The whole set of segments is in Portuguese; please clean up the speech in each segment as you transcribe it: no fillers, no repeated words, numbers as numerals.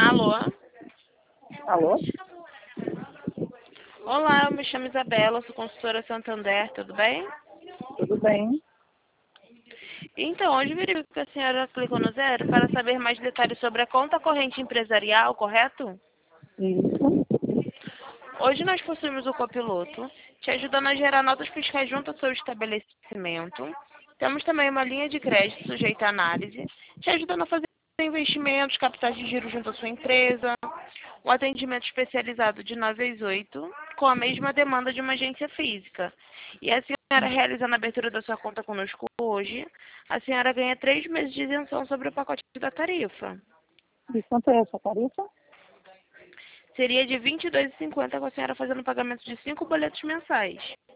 Alô? Alô? Olá, eu me chamo Isabela, sou consultora Santander, tudo bem? Tudo bem? Então, hoje verifico que a senhora clicou no 0 para saber mais detalhes sobre a conta corrente empresarial, correto? Isso. Hoje nós possuímos o copiloto, te ajudando a gerar notas fiscais junto ao seu estabelecimento. Temos também uma linha de crédito sujeita à análise, te ajudando a fazer investimentos, capitais de giro junto à sua empresa, um atendimento especializado de 9 às 8, com a mesma demanda de uma agência física. E a senhora realizando a abertura da sua conta conosco hoje, a senhora ganha 3 meses de isenção sobre o pacote da tarifa. E quanto é essa tarifa? Seria de R$ 22,50 com a senhora fazendo pagamento de 5 boletos mensais.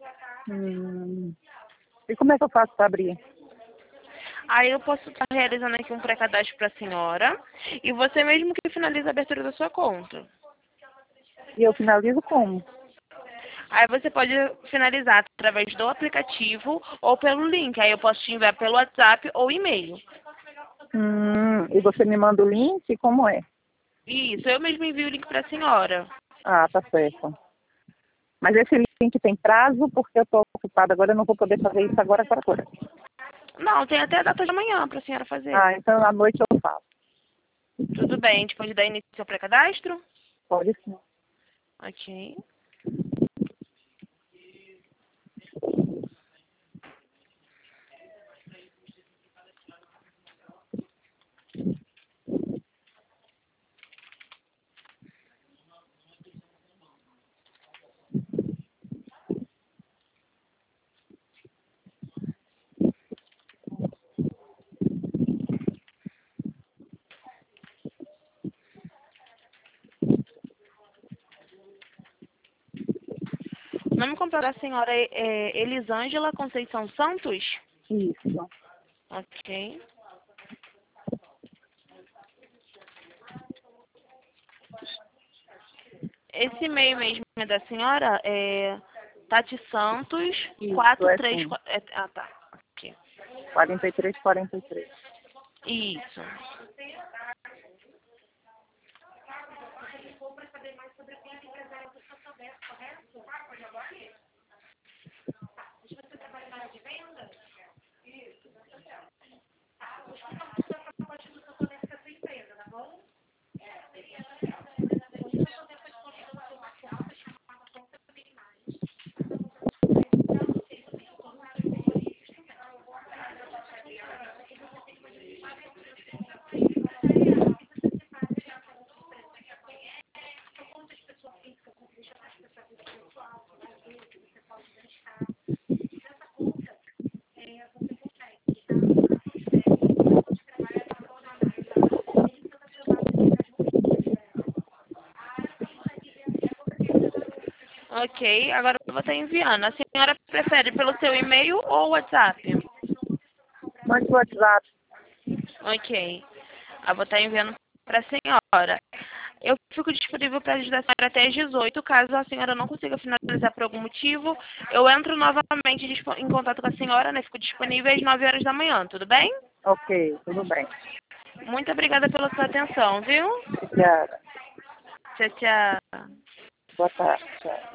E como é que eu faço para abrir? Aí eu posso estar realizando aqui um pré-cadastro para a senhora e você mesmo que finaliza a abertura da sua conta. E eu finalizo como? Aí você pode finalizar através do aplicativo ou pelo link. Aí eu posso te enviar pelo WhatsApp ou e-mail. E você me manda o link? Como é? Isso, eu mesmo envio o link para a senhora. Ah, tá certo. Mas esse link tem prazo, porque eu estou ocupada agora, eu não vou poder fazer isso agora. Não, tem até a data de amanhã para a senhora fazer. Ah, então à noite eu faço. Tudo bem, a gente pode dar início ao pré-cadastro? Pode sim. Ok. O nome completo da senhora é Elisângela Conceição Santos? Isso. Ok. Esse e-mail mesmo é da senhora é Tati Santos Isso, 434. Ah, tá. Ok. 43. Isso. Ok, agora eu vou estar enviando. A senhora prefere pelo seu e-mail ou WhatsApp? Mande o WhatsApp. Ok. Eu vou estar enviando para a senhora. Eu fico disponível para ajudar a senhora até às 18. Caso a senhora não consiga finalizar por algum motivo, eu entro novamente em contato com a senhora, né? Fico disponível às 9 horas da manhã, tudo bem? Ok, tudo bem. Muito obrigada pela sua atenção, viu? Obrigada. Tchau, tchau. Boa tarde. Tchau.